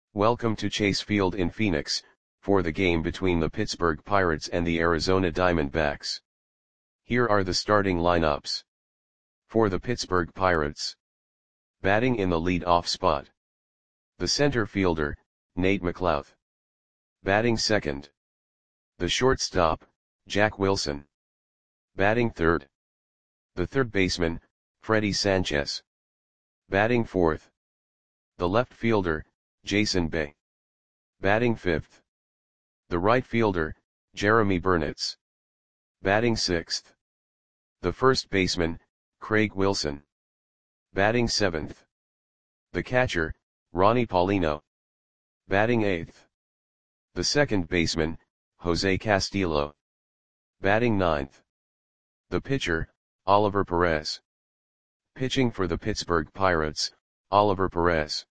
Welcome to Chase Field in Phoenix, for the game between the Pittsburgh Pirates and the Arizona Diamondbacks. Here are the starting lineups. For the Pittsburgh Pirates. Batting in the lead-off spot. The center fielder, Nate McLouth. Batting second. The shortstop, Jack Wilson. Batting third. The third baseman, Freddie Sanchez. Batting fourth. The left fielder, Jason Bay. Batting fifth. The right fielder, Jeremy Burnitz. Batting sixth. The first baseman, Craig Wilson. Batting seventh. The catcher, Ronnie Paulino. Batting eighth. The second baseman, Jose Castillo. Batting ninth. The pitcher, Oliver Perez. Pitching for the Pittsburgh Pirates, Oliver Perez.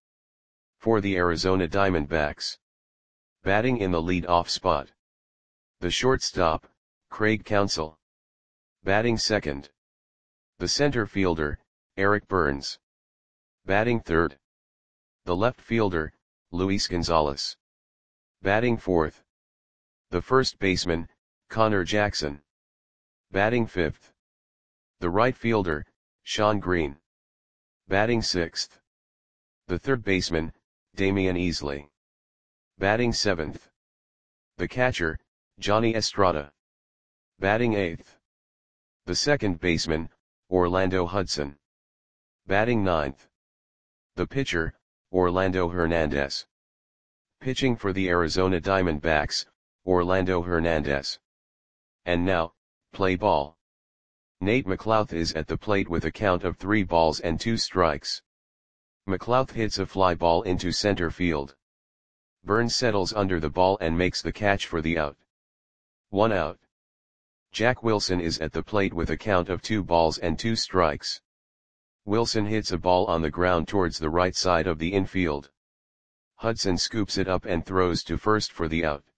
For the Arizona Diamondbacks. Batting in the lead-off spot. The shortstop, Craig Counsell. Batting second. The center fielder, Eric Burns. Batting third. The left fielder, Luis Gonzalez. Batting fourth. The first baseman, Connor Jackson. Batting fifth. The right fielder, Shawn Green. Batting sixth. The third baseman, Damian Easley. Batting seventh. The catcher, Johnny Estrada. Batting eighth. The second baseman, Orlando Hudson. Batting ninth. The pitcher, Orlando Hernandez. Pitching for the Arizona Diamondbacks, Orlando Hernandez. And now, play ball. Nate McLouth is at the plate with a count of 3 balls and 2 strikes. McLouth hits a fly ball into center field. Burns settles under the ball and makes the catch for the out. 1 out. Jack Wilson is at the plate with a count of 2 balls and 2 strikes. Wilson hits a ball on the ground towards the right side of the infield. Hudson scoops it up and throws to first for the out.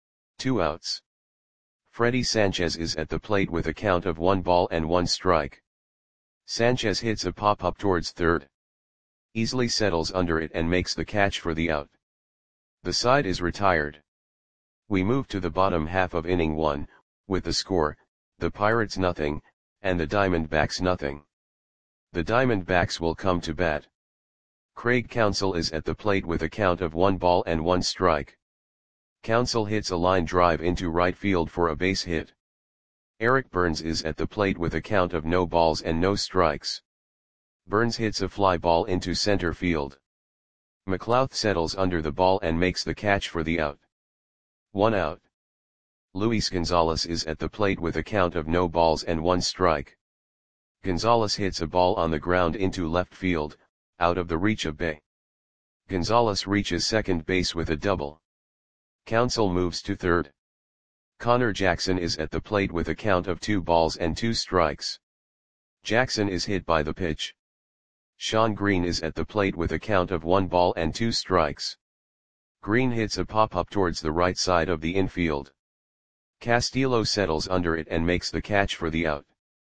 2 outs. Freddie Sanchez is at the plate with a count of 1 ball and 1 strike. Sanchez hits a pop-up towards third. Easley settles under it and makes the catch for the out. The side is retired. We move to the bottom half of inning 1, with the score, the Pirates nothing, and the Diamondbacks nothing. The Diamondbacks will come to bat. Craig Counsell is at the plate with a count of 1 ball and 1 strike. Counsell hits a line drive into right field for a base hit. Eric Burns is at the plate with a count of no balls and no strikes. Burns hits a fly ball into center field. McLouth settles under the ball and makes the catch for the out. 1 out. Luis Gonzalez is at the plate with a count of no balls and 1 strike. Gonzalez hits a ball on the ground into left field, out of the reach of Bay. Gonzalez reaches second base with a double. Counsell moves to third. Connor Jackson is at the plate with a count of 2 balls and 2 strikes. Jackson is hit by the pitch. Shawn Green is at the plate with a count of 1 ball and 2 strikes. Green hits a pop-up towards the right side of the infield. Castillo settles under it and makes the catch for the out.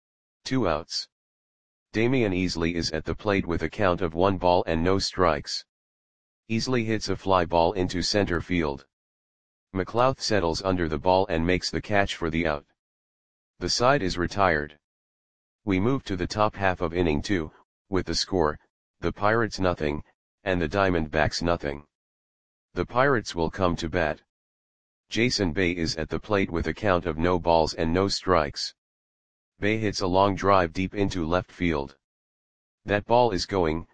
2 outs. Damian Easley is at the plate with a count of 1 ball and no strikes. Easley hits a fly ball into center field. McLouth settles under the ball and makes the catch for the out. The side is retired. We move to the top half of inning 2, with the score, the Pirates nothing, and the Diamondbacks nothing. The Pirates will come to bat. Jason Bay is at the plate with a count of no balls and no strikes. Bay hits a long drive deep into left field. That ball is gone.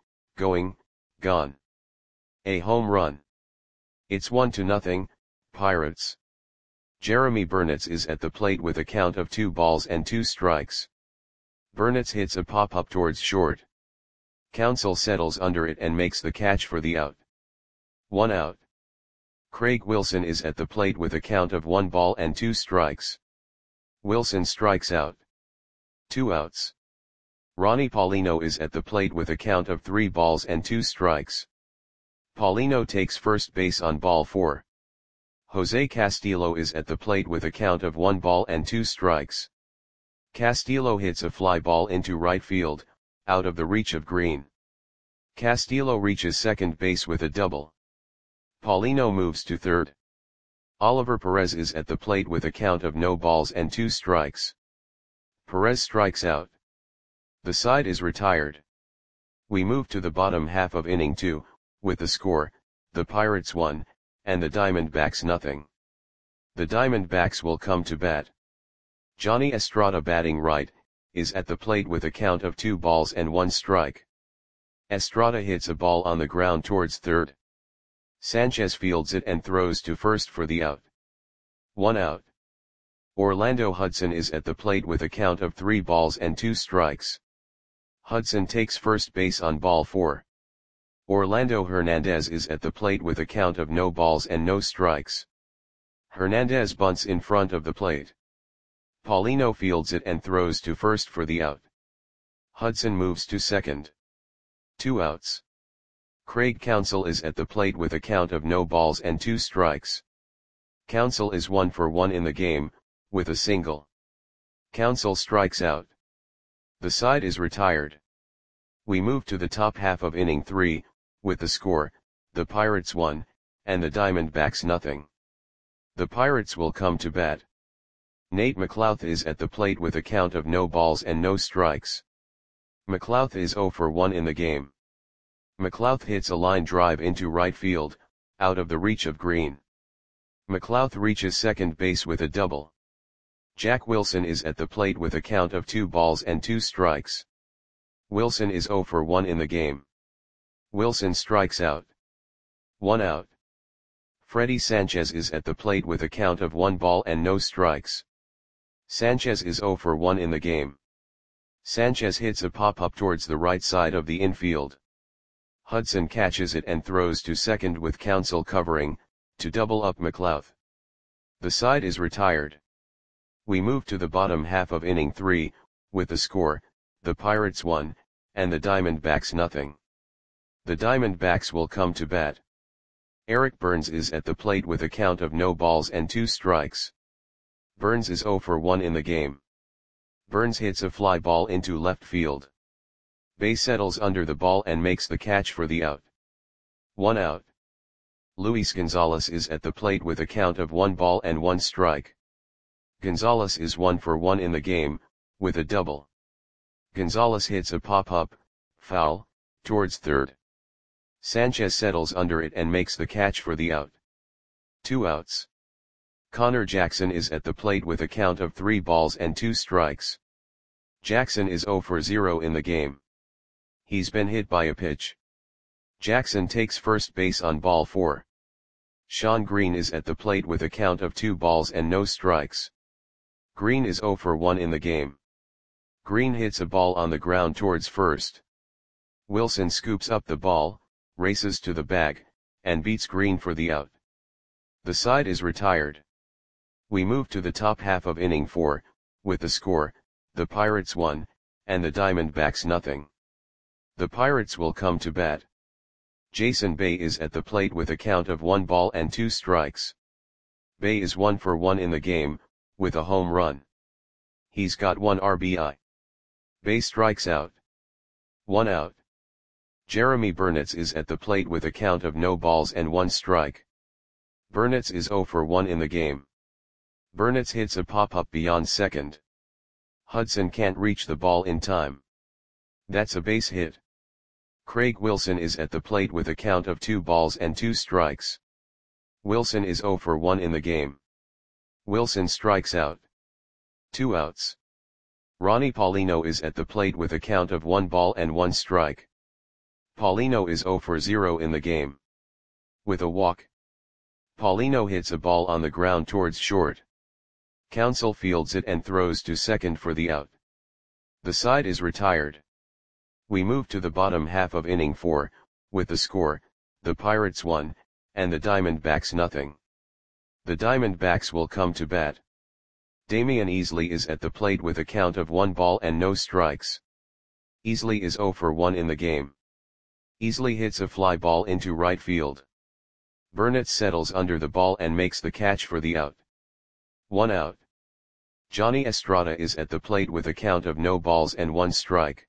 A home run. It's 1-0, Pirates. Jeremy Burnitz is at the plate with a count of 2 balls and 2 strikes. Burnitz hits a pop-up towards short. Counsell settles under it and makes the catch for the out. 1 out. Craig Wilson is at the plate with a count of 1 ball and 2 strikes. Wilson strikes out. 2 outs. Ronnie Paulino is at the plate with a count of 3 balls and 2 strikes. Paulino takes first base on ball 4. Jose Castillo is at the plate with a count of 1 ball and 2 strikes. Castillo hits a fly ball into right field, out of the reach of Green. Castillo reaches second base with a double. Paulino moves to third. Oliver Perez is at the plate with a count of no balls and 2 strikes. Perez strikes out. The side is retired. We move to the bottom half of inning 2, with the score, the Pirates 1, and the Diamondbacks nothing. The Diamondbacks will come to bat. Johnny Estrada, batting right, is at the plate with a count of 2 balls and 1 strike. Estrada hits a ball on the ground towards third. Sanchez fields it and throws to first for the out. 1 out. Orlando Hudson is at the plate with a count of 3 balls and 2 strikes. Hudson takes first base on ball 4. Orlando Hernandez is at the plate with a count of no balls and no strikes. Hernandez bunts in front of the plate. Paulino fields it and throws to first for the out. Hudson moves to second. 2 outs. Craig Counsell is at the plate with a count of no balls and 2 strikes. Counsell is 1 for 1 in the game, with a single. Counsell strikes out. The side is retired. We move to the top half of inning 3, with the score, the Pirates 1, and the Diamondbacks nothing. The Pirates will come to bat. Nate McLouth is at the plate with a count of no balls and no strikes. McLouth is 0 for 1 in the game. McLouth hits a line drive into right field, out of the reach of Green. McLouth reaches second base with a double. Jack Wilson is at the plate with a count of 2 balls and 2 strikes. Wilson is 0 for 1 in the game. Wilson strikes out. 1 out. Freddie Sanchez is at the plate with a count of 1 ball and no strikes. Sanchez is 0 for 1 in the game. Sanchez hits a pop-up towards the right side of the infield. Hudson catches it and throws to second with Counsell covering, to double up McLouth. The side is retired. We move to the bottom half of inning 3, with the score, the Pirates 1, and the Diamondbacks nothing. The Diamondbacks will come to bat. Eric Burns is at the plate with a count of no balls and 2 strikes. Burns is 0 for 1 in the game. Burns hits a fly ball into left field. Bay settles under the ball and makes the catch for the out. 1 out. Luis Gonzalez is at the plate with a count of 1 ball and 1 strike. Gonzalez is 1 for 1 in the game, with a double. Gonzalez hits a pop-up, foul, towards third. Sanchez settles under it and makes the catch for the out. 2 outs. Connor Jackson is at the plate with a count of 3 balls and 2 strikes. Jackson is 0 for 0 in the game. He's been hit by a pitch. Jackson takes first base on ball 4. Sean Green is at the plate with a count of 2 balls and no strikes. Green is 0 for 1 in the game. Green hits a ball on the ground towards first. Wilson scoops up the ball, races to the bag, and beats Green for the out. The side is retired. We move to the top half of inning 4, with the score, the Pirates 1, and the Diamondbacks nothing. The Pirates will come to bat. Jason Bay is at the plate with a count of 1 ball and 2 strikes. Bay is 1 for 1 in the game, with a home run. He's got 1 RBI. Bay strikes out. 1 out. Jeremy Burnitz is at the plate with a count of no balls and 1 strike. Burnitz is 0 for 1 in the game. Burnitz hits a pop-up beyond second. Hudson can't reach the ball in time. That's a base hit. Craig Wilson is at the plate with a count of 2 balls and 2 strikes. Wilson is 0 for 1 in the game. Wilson strikes out. 2 outs. Ronnie Paulino is at the plate with a count of 1 ball and 1 strike. Paulino is 0 for 0 in the game. With a walk. Paulino hits a ball on the ground towards short. Counsell fields it and throws to second for the out. The side is retired. We move to the bottom half of inning 4, with the score, the Pirates 1, and the Diamondbacks nothing. The Diamondbacks will come to bat. Damian Easley is at the plate with a count of 1 ball and no strikes. Easley is 0 for 1 in the game. Easley hits a fly ball into right field. Burnitz settles under the ball and makes the catch for the out. 1 out. Johnny Estrada is at the plate with a count of no balls and 1 strike.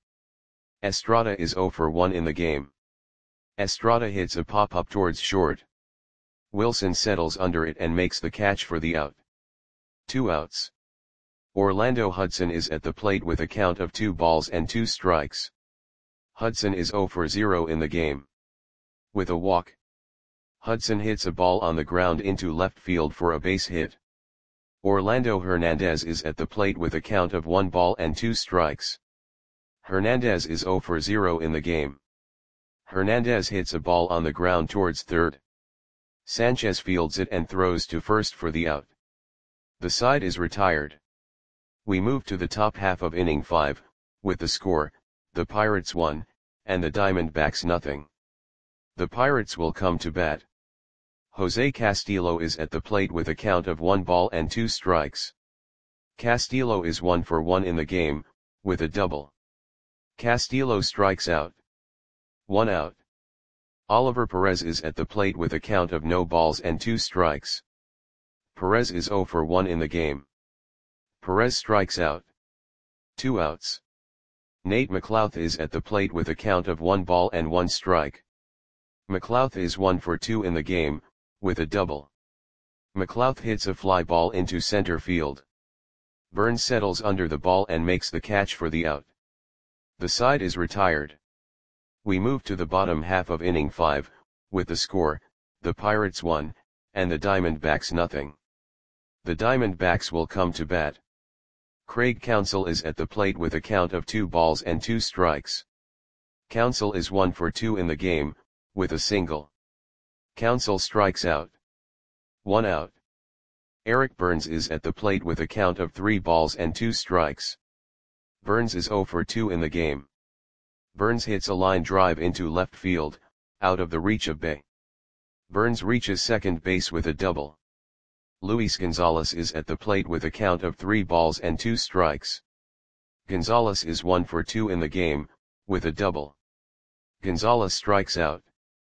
Estrada is 0 for 1 in the game. Estrada hits a pop-up towards short. Wilson settles under it and makes the catch for the out. 2 outs. Orlando Hudson is at the plate with a count of 2 balls and 2 strikes. Hudson is 0 for 0 in the game. With a walk, Hudson hits a ball on the ground into left field for a base hit. Orlando Hernandez is at the plate with a count of 1 ball and 2 strikes. Hernandez is 0 for 0 in the game. Hernandez hits a ball on the ground towards third. Sanchez fields it and throws to first for the out. The side is retired. We move to the top half of inning 5, with the score, the Pirates 1, and the Diamondbacks nothing. The Pirates will come to bat. Jose Castillo is at the plate with a count of 1 ball and 2 strikes. Castillo is 1 for 1 in the game, with a double. Castillo strikes out. 1 out. Oliver Perez is at the plate with a count of no balls and 2 strikes. Perez is 0 for 1 in the game. Perez strikes out. 2 outs. Nate McLouth is at the plate with a count of 1 ball and 1 strike. McLouth is 1 for 2 in the game, with a double. McLouth hits a fly ball into center field. Burns settles under the ball and makes the catch for the out. The side is retired. We move to the bottom half of inning 5, with the score, the Pirates 1, and the Diamondbacks nothing. The Diamondbacks will come to bat. Craig Counsell is at the plate with a count of 2 balls and 2 strikes. Counsell is 1 for 2 in the game, with a single. Counsell strikes out. 1 out. Eric Burns is at the plate with a count of 3 balls and 2 strikes. Burns is 0 for 2 in the game. Burns hits a line drive into left field, out of the reach of Bay. Burns reaches second base with a double. Luis Gonzalez is at the plate with a count of 3 balls and 2 strikes. Gonzalez is 1 for 2 in the game, with a double. Gonzalez strikes out.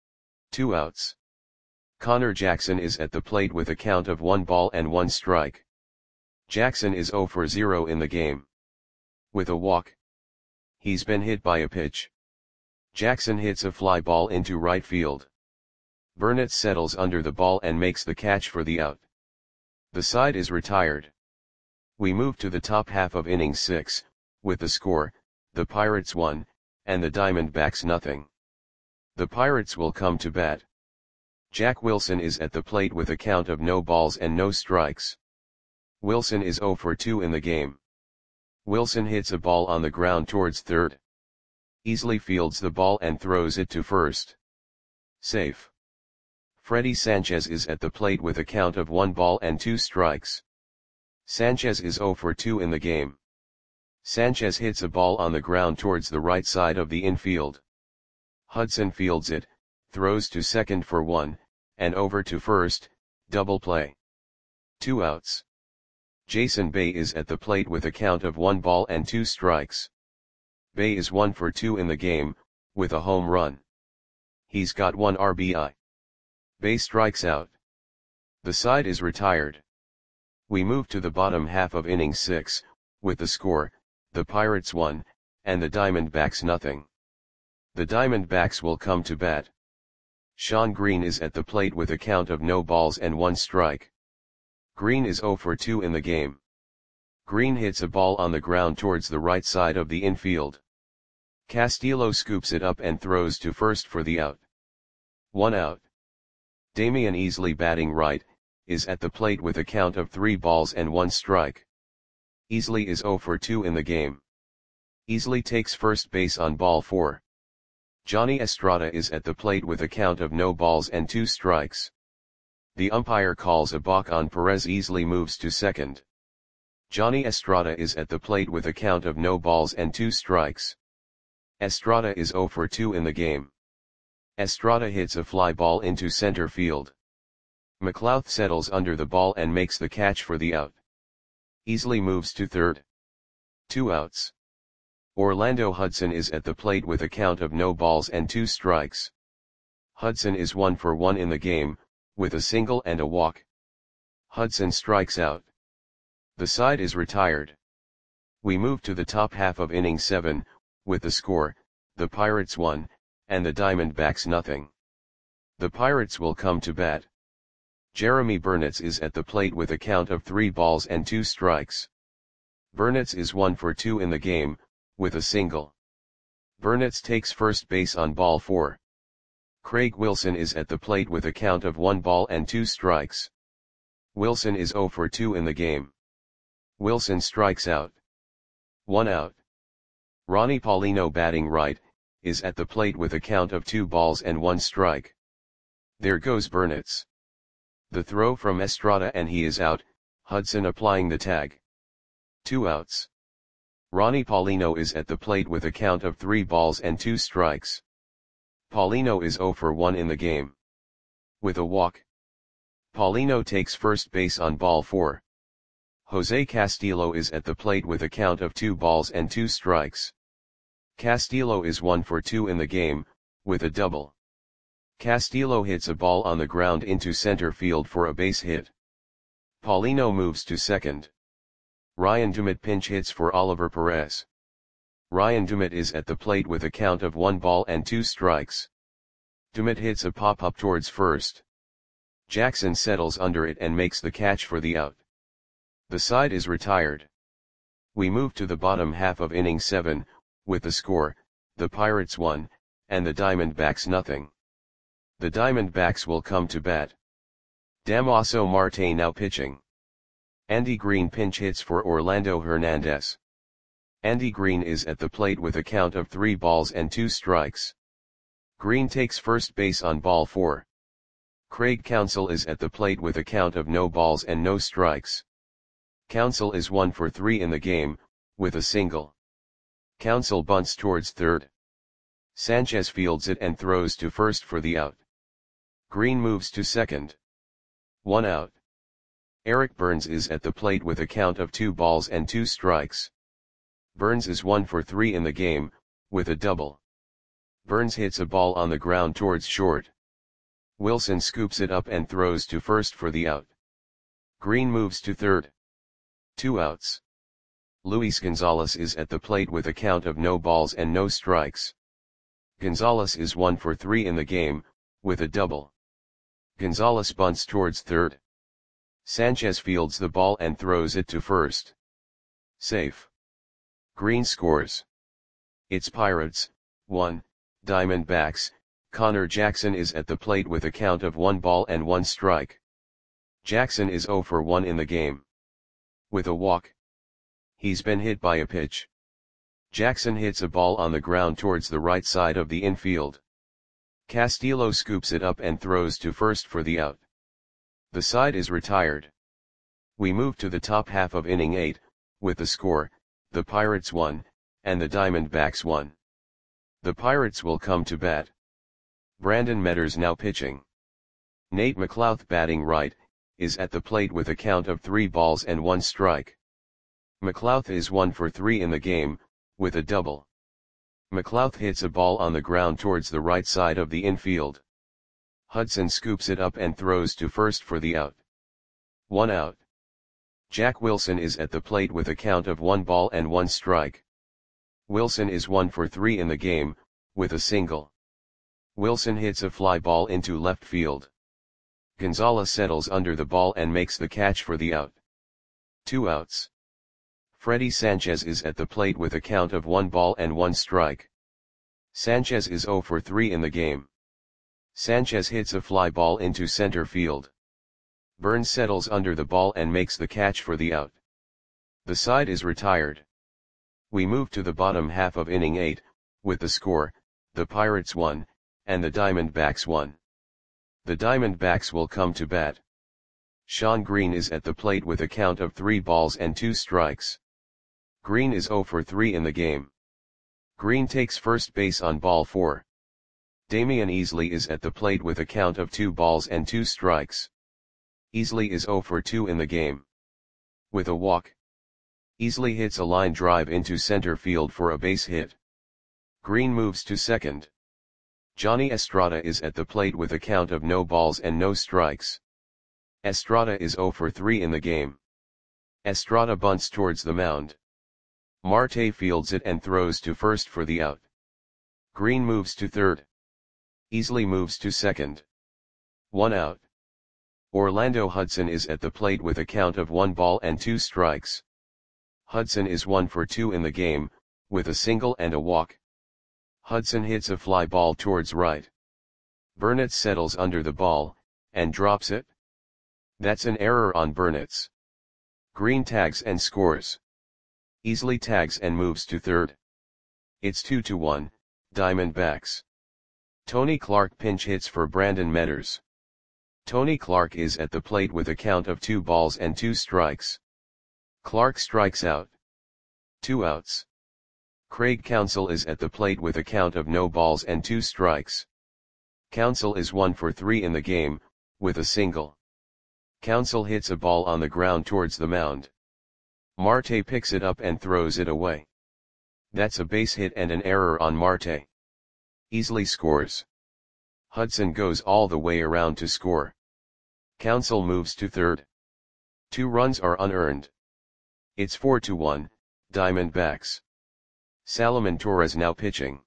2 outs. Connor Jackson is at the plate with a count of 1 ball and 1 strike. Jackson is 0 for 0 in the game. With a walk. He's been hit by a pitch. Jackson hits a fly ball into right field. Burnett settles under the ball and makes the catch for the out. The side is retired. We move to the top half of inning 6, with the score, the Pirates 1, and the Diamondbacks nothing. The Pirates will come to bat. Jack Wilson is at the plate with a count of no balls and no strikes. Wilson is 0 for 2 in the game. Wilson hits a ball on the ground towards third. Easily fields the ball and throws it to first. Safe. Freddie Sanchez is at the plate with a count of 1 ball and 2 strikes. Sanchez is 0 for 2 in the game. Sanchez hits a ball on the ground towards the right side of the infield. Hudson fields it, throws to second for 1, and over to first, double play. 2 outs. Jason Bay is at the plate with a count of 1 ball and 2 strikes. Bay is 1 for 2 in the game, with a home run. He's got 1 RBI. Bay strikes out. The side is retired. We move to the bottom half of inning 6, with the score, the Pirates 1, and the Diamondbacks nothing. The Diamondbacks will come to bat. Sean Green is at the plate with a count of no balls and 1 strike. Green is 0 for 2 in the game. Green hits a ball on the ground towards the right side of the infield. Castillo scoops it up and throws to first for the out. 1 out. Damian Easley, batting right, is at the plate with a count of 3 balls and 1 strike. Easley is 0 for 2 in the game. Easley takes first base on ball 4. Johnny Estrada is at the plate with a count of no balls and 2 strikes. The umpire calls a balk on Perez. Easley moves to second. Johnny Estrada is at the plate with a count of no balls and 2 strikes. Estrada is 0 for 2 in the game. Estrada hits a fly ball into center field. McLouth settles under the ball and makes the catch for the out. Easley moves to third. 2 outs. Orlando Hudson is at the plate with a count of no balls and 2 strikes. Hudson is 1 for 1 in the game, with a single and a walk. Hudson strikes out. The side is retired. We move to the top half of inning 7, with the score, the Pirates 1, and the Diamondbacks nothing. The Pirates will come to bat. Jeremy Burnitz is at the plate with a count of 3 balls and 2 strikes. Burnitz is 1 for 2 in the game, with a single. Burnitz takes first base on ball 4. Craig Wilson is at the plate with a count of 1 ball and 2 strikes. Wilson is 0 for 2 in the game. Wilson strikes out. 1 out. Ronnie Paulino, batting right, is at the plate with a count of 2 balls and 1 strike. There goes Burnitz. The throw from Estrada and he is out, Hudson applying the tag. 2 outs. Ronnie Paulino is at the plate with a count of 3 balls and 2 strikes. Paulino is 0 for 1 in the game. With a walk. Paulino takes first base on ball 4. Jose Castillo is at the plate with a count of 2 balls and 2 strikes. Castillo is 1 for 2 in the game, with a double. Castillo hits a ball on the ground into center field for a base hit. Paulino moves to second. Ryan Dumit pinch hits for Oliver Perez. Ryan Dumit is at the plate with a count of 1 ball and 2 strikes. Dumit hits a pop-up towards first. Jackson settles under it and makes the catch for the out. The side is retired. We move to the bottom half of inning 7, with the score, the Pirates 1, and the Diamondbacks nothing. The Diamondbacks will come to bat. Damaso Marte now pitching. Andy Green pinch hits for Orlando Hernandez. Andy Green is at the plate with a count of 3 balls and 2 strikes. Green takes first base on ball 4. Craig Counsell is at the plate with a count of no balls and no strikes. Counsell is 1 for 3 in the game, with a single. Counsell bunts towards third. Sanchez fields it and throws to first for the out. Green moves to second. 1 out. Eric Burns is at the plate with a count of 2 balls and 2 strikes. Burns is 1 for 3 in the game, with a double. Burns hits a ball on the ground towards short. Wilson scoops it up and throws to first for the out. Green moves to third. 2 outs. Luis Gonzalez is at the plate with a count of no balls and no strikes. Gonzalez is 1 for 3 in the game, with a double. Gonzalez bunts towards third. Sanchez fields the ball and throws it to first. Safe. Green scores. It's Pirates, 1, Diamondbacks. Connor Jackson is at the plate with a count of 1 ball and 1 strike. Jackson is 0 for 1 in the game. With a walk. He's been hit by a pitch. Jackson hits a ball on the ground towards the right side of the infield. Castillo scoops it up and throws to first for the out. The side is retired. We move to the top half of inning 8, with the score, the Pirates 1, and the Diamondbacks 1. The Pirates will come to bat. Brandon Metters now pitching. Nate McLouth, batting right, is at the plate with a count of 3 balls and 1 strike. McLouth is 1 for 3 in the game, with a double. McLouth hits a ball on the ground towards the right side of the infield. Hudson scoops it up and throws to first for the out. 1 out. Jack Wilson is at the plate with a count of 1 ball and 1 strike. Wilson is 1 for 3 in the game, with a single. Wilson hits a fly ball into left field. Gonzalez settles under the ball and makes the catch for the out. 2 outs. Freddy Sanchez is at the plate with a count of 1 ball and 1 strike. Sanchez is 0 for 3 in the game. Sanchez hits a fly ball into center field. Burns settles under the ball and makes the catch for the out. The side is retired. We move to the bottom half of inning 8, with the score, the Pirates 1, and the Diamondbacks 1. The Diamondbacks will come to bat. Sean Green is at the plate with a count of 3 balls and 2 strikes. Green is 0 for 3 in the game. Green takes first base on ball 4. Damian Easley is at the plate with a count of 2 balls and 2 strikes. Easley is 0 for 2 in the game. With a walk. Easley hits a line drive into center field for a base hit. Green moves to second. Johnny Estrada is at the plate with a count of no balls and no strikes. Estrada is 0 for 3 in the game. Estrada bunts towards the mound. Marte fields it and throws to first for the out. Green moves to third. Easley moves to second. 1 out. Orlando Hudson is at the plate with a count of 1 ball and 2 strikes. Hudson is 1 for 2 in the game, with a single and a walk. Hudson hits a fly ball towards right. Burnitz settles under the ball, and drops it. That's an error on Burnitz. Green tags and scores. Easily tags and moves to third. It's 2-1, Diamondbacks. Tony Clark pinch hits for Brandon Metters. Tony Clark is at the plate with a count of 2 balls and 2 strikes. Clark strikes out. 2 outs. Craig Counsell is at the plate with a count of no balls and 2 strikes. Counsell is 1 for 3 in the game, with a single. Counsell hits a ball on the ground towards the mound. Marte picks it up and throws it away. That's a base hit and an error on Marte. Easily scores. Hudson goes all the way around to score. Counsell moves to third. 2 runs are unearned. It's 4-1, Diamondbacks. Salomon Torres now pitching.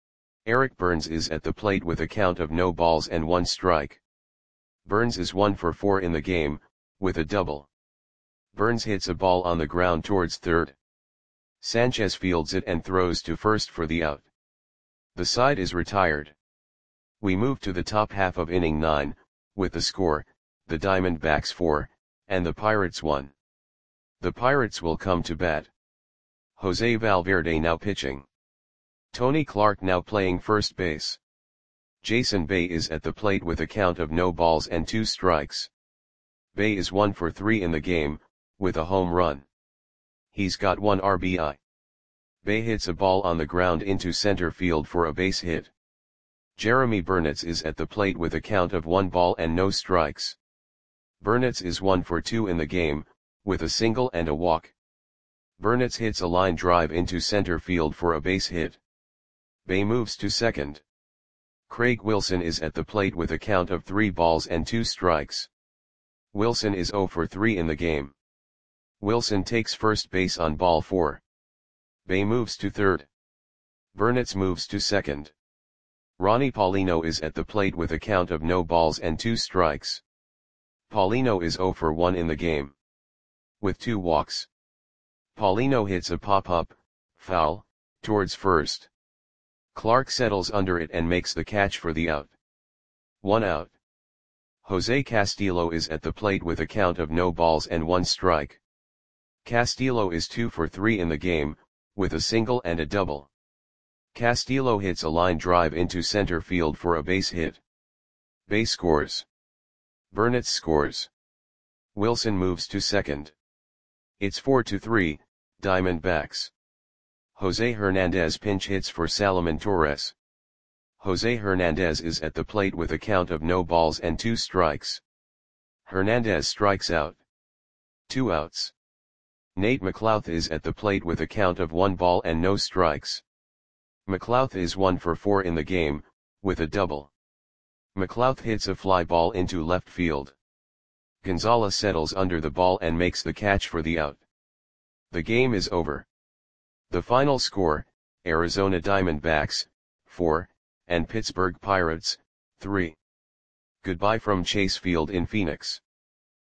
Eric Burns is at the plate with a count of no balls and 1 strike. Burns is 1 for 4 in the game, with a double. Burns hits a ball on the ground towards third. Sanchez fields it and throws to first for the out. The side is retired. We move to the top half of inning 9, with the score, the Diamondbacks 4, and the Pirates 1. The Pirates will come to bat. Jose Valverde now pitching. Tony Clark now playing first base. Jason Bay is at the plate with a count of no balls and 2 strikes. Bay is 1 for 3 in the game, with a home run. He's got 1 RBI. Bay hits a ball on the ground into center field for a base hit. Jeremy Burnitz is at the plate with a count of 1 ball and no strikes. Burnitz is 1 for 2 in the game, with a single and a walk. Burnitz hits a line drive into center field for a base hit. Bay moves to second. Craig Wilson is at the plate with a count of 3 balls and 2 strikes. Wilson is 0 for 3 in the game. Wilson takes first base on ball 4. Bay moves to third. Burnitz moves to second. Ronnie Paulino is at the plate with a count of no balls and 2 strikes. Paulino is 0 for 1 in the game. With 2 walks. Paulino hits a pop-up, foul, towards first. Clark settles under it and makes the catch for the out. 1 out. Jose Castillo is at the plate with a count of no balls and 1 strike. Castillo is 2 for 3 in the game, with a single and a double. Castillo hits a line drive into center field for a base hit. Bay scores. Burnitz scores. Wilson moves to second. It's 4-3, Diamondbacks. Jose Hernandez pinch hits for Salomon Torres. Jose Hernandez is at the plate with a count of no balls and 2 strikes. Hernandez strikes out. 2 outs. Nate McLouth is at the plate with a count of 1 ball and no strikes. McLouth is 1 for 4 in the game, with a double. McLouth hits a fly ball into left field. Gonzalez settles under the ball and makes the catch for the out. The game is over. The final score, Arizona Diamondbacks, 4, and Pittsburgh Pirates, 3. Goodbye from Chase Field in Phoenix.